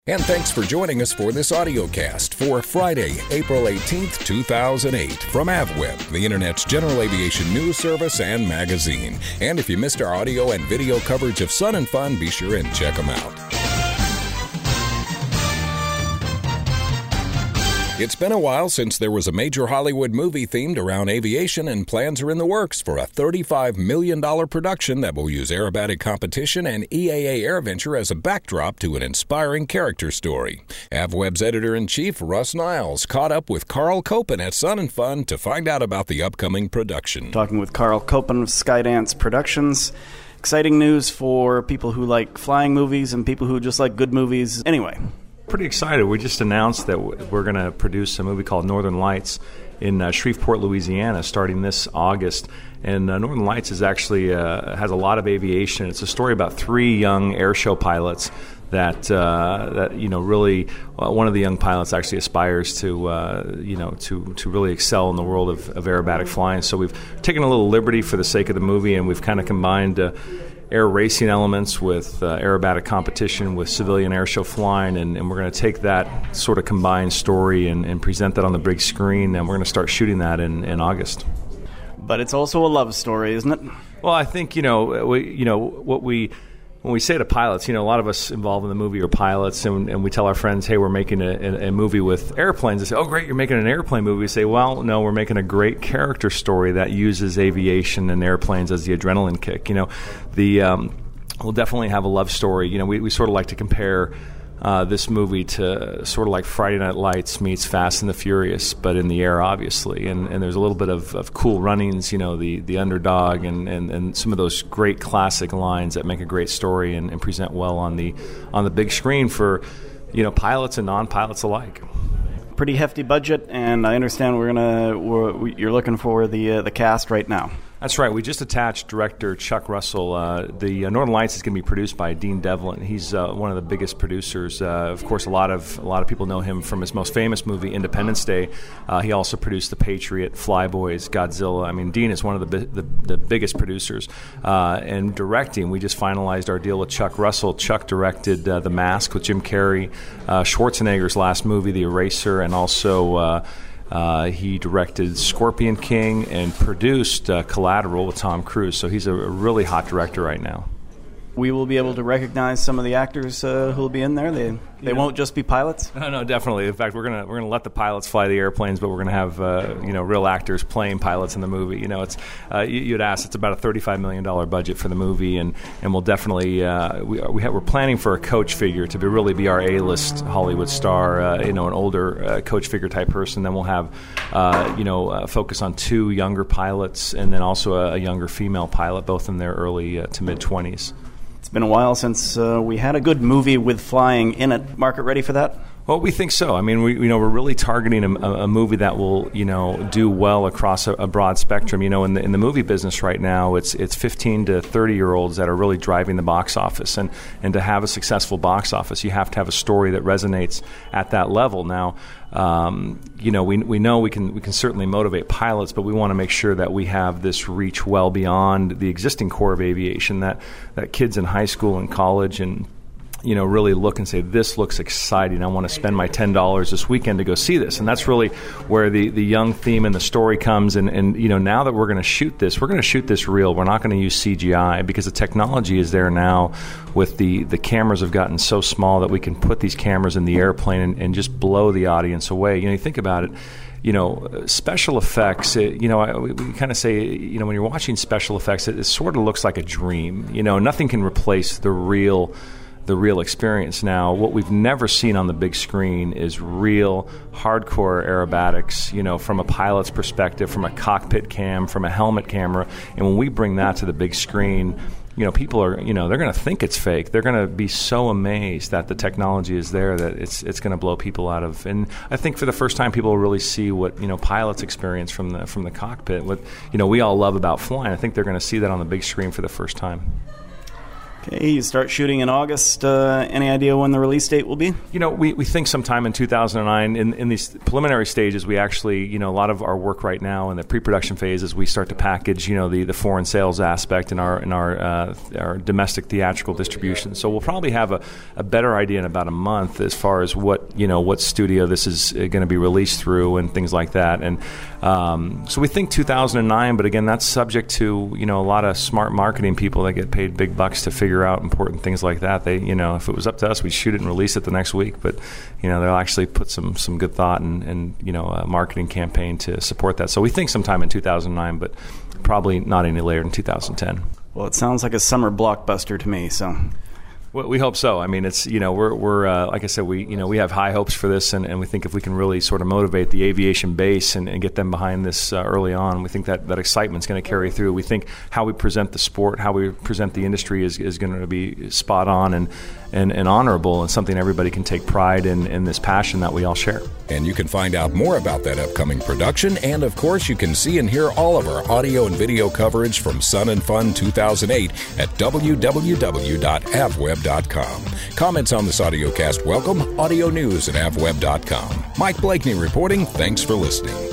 And thanks for joining us for this audio cast for Friday, April 18th, 2008 from AvWeb, the Internet's general aviation news service and magazine. And if you missed our audio and video coverage of Sun and Fun, be sure and check them out. It's been a while since there was a major Hollywood movie themed around aviation, and plans are in the works for a $35 million production that will use aerobatic competition and EAA AirVenture as a backdrop to an inspiring character story. AvWeb's editor-in-chief, Russ Niles, caught up with Carl Copen at Sun and Fun to find out about the upcoming production. Talking with Carl Copen of Skydance Productions. Exciting news for people who like flying movies and people who just like good movies. Anyway. Pretty excited. We just announced that we're going to produce a movie called Northern Lights in Shreveport, Louisiana, starting this August. And Northern Lights is actually has a lot of aviation. It's a story about three young air show pilots that really one of the young pilots actually aspires to really excel in the world of aerobatic flying. So we've taken a little liberty for the sake of the movie, and we've kind of combined air racing elements with aerobatic competition with civilian airshow flying, and we're going to take that sort of combined story and present that on the big screen, and we're going to start shooting that in August. But it's also a love story, isn't it? Well, I think when we say to pilots, a lot of us involved in the movie are pilots, and we tell our friends, hey, we're making a movie with airplanes. They say, oh, great, you're making an airplane movie. We say, well, no, we're making a great character story that uses aviation and airplanes as the adrenaline kick. We'll definitely have a love story. We sort of like to compare this movie to sort of like Friday Night Lights meets Fast and the Furious, but in the air, obviously. And there's a little bit of cool runnings, the underdog, and some of those great classic lines that make a great story and present well on the big screen for pilots and non-pilots alike. Pretty hefty budget, and I understand you're looking for the cast right now. That's right. We just attached director Chuck Russell. The Northern Lights is going to be produced by Dean Devlin. He's one of the biggest producers. Of course, a lot of people know him from his most famous movie, Independence Day. He also produced The Patriot, Flyboys, Godzilla. I mean, Dean is one of the biggest producers. And directing, we just finalized our deal with Chuck Russell. Chuck directed The Mask with Jim Carrey, Schwarzenegger's last movie, The Eraser, and also he directed Scorpion King and produced Collateral with Tom Cruise. So he's a really hot director right now. We will be able to recognize some of the actors who will be in there. They won't just be pilots. No, definitely. In fact, we're gonna let the pilots fly the airplanes, but we're gonna have real actors playing pilots in the movie. You'd ask. It's about a $35 million budget for the movie, and we'll definitely we're planning for a coach figure to really be our A-list Hollywood star. An older coach figure type person. Then we'll have focus on two younger pilots, and then also a younger female pilot, both in their early to mid 20s. It's been a while since we had a good movie with flying in it. Market ready for that? Well, we think so. I mean, we're really targeting a movie that will, do well across a broad spectrum. In the movie business right now, it's 15 to 30-year-olds that are really driving the box office, and to have a successful box office, you have to have a story that resonates at that level. Now, we know we can certainly motivate pilots, but we want to make sure that we have this reach well beyond the existing core of aviation, that kids in high school and college and really look and say, this looks exciting. I want to spend my $10 this weekend to go see this. And that's really where the young theme and the story comes. And now that we're going to shoot this real. We're not going to use CGI because the technology is there now. With the cameras have gotten so small that we can put these cameras in the airplane and just blow the audience away. You think about it. Special effects, we kind of say, when you're watching special effects, it sort of looks like a dream. Nothing can replace the real experience. Now, what we've never seen on the big screen is real hardcore aerobatics, from a pilot's perspective, from a cockpit cam, from a helmet camera. And when we bring that to the big screen, people are, they're going to think it's fake. They're going to be so amazed that the technology is there that it's going to blow people out of. And I think for the first time, people will really see what, pilots experience from the cockpit. What, we all love about flying. I think they're going to see that on the big screen for the first time. Okay, you start shooting in August. Any idea when the release date will be? We think sometime in 2009. In these preliminary stages, we actually, a lot of our work right now in the pre-production phase is we start to package, the foreign sales aspect in our domestic theatrical distribution. So we'll probably have a better idea in about a month as far as what studio this is going to be released through and things like that. And so we think 2009, but again, that's subject to, a lot of smart marketing people that get paid big bucks to figure out important things like that. They, if it was up to us, we'd shoot it and release it the next week. But, they'll actually put some good thought and a marketing campaign to support that. So we think sometime in 2009, but probably not any later than 2010. Well, it sounds like a summer blockbuster to me, so... Well, we hope so. I mean, it's we're like I said, we have high hopes for this, and we think if we can really sort of motivate the aviation base and get them behind this early on, we think that excitement's going to carry through. We think how we present the sport, how we present the industry is going to be spot on and honorable, and something everybody can take pride in this passion that we all share. And you can find out more about that upcoming production, and of course you can see and hear all of our audio and video coverage from Sun and Fun 2008 at www.avweb.com. Comments on this audiocast welcome. Audio news at avweb.com. Mike Blakeney reporting. Thanks for listening.